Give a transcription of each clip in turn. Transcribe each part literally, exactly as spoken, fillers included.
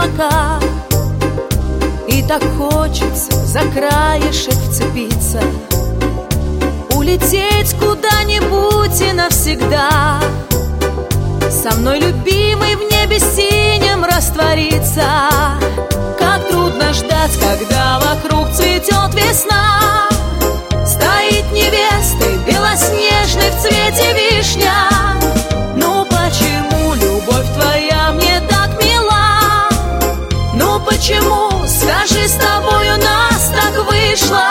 облака, и так хочется за краешек вцепиться, улететь куда-нибудь и навсегда. Со мной, любимый, в небе синем раствориться. Как трудно ждать, когда вокруг цветет весна. Стоит невестой белоснежной в цвете вишня. Ну почему любовь твоя мне так мила? Ну почему, скажи, с тобой у нас так вышло?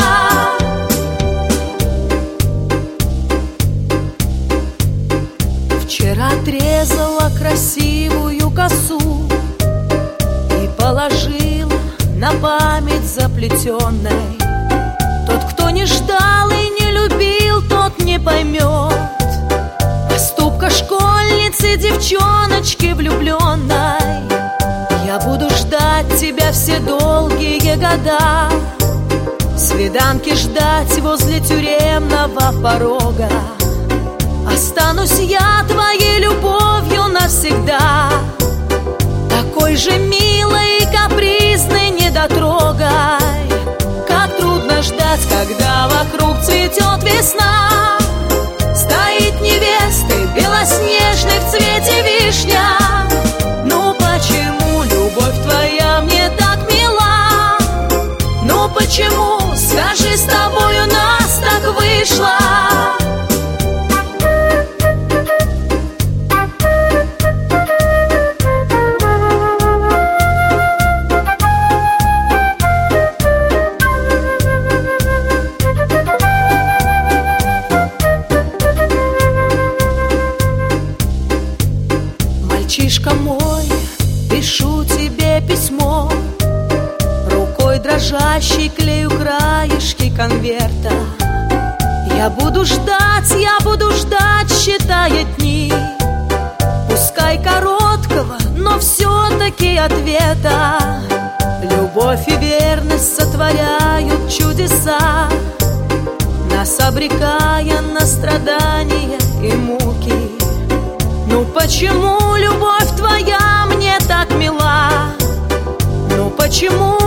Вчера отрезала красивую косу и положила на память заплетенной. Тот, кто не ждал и не любил, тот не поймет поступка школьницы, девчоночки влюбленной. Я буду ждать тебя все долгие года, свиданки ждать возле тюремного порога. Останусь я твоей любовью навсегда, такой же милой и капризной недотрогой. Как трудно ждать, когда вокруг цветет весна. Стоит невестой белоснежной в цвете вишня. Ну почему любовь твоя мне так мила? Ну почему, скажи, с тобой у нас так вышло? Мальчишка мой, пишу тебе письмо, рукой дрожащей клею краешки конверта. Я буду ждать, я буду ждать, считая дни, пускай короткого, но все-таки ответа. Любовь и верность сотворяют чудеса, нас обрекая на страдания и муки. Ну почему любовь твоя мне так мила? Ну почему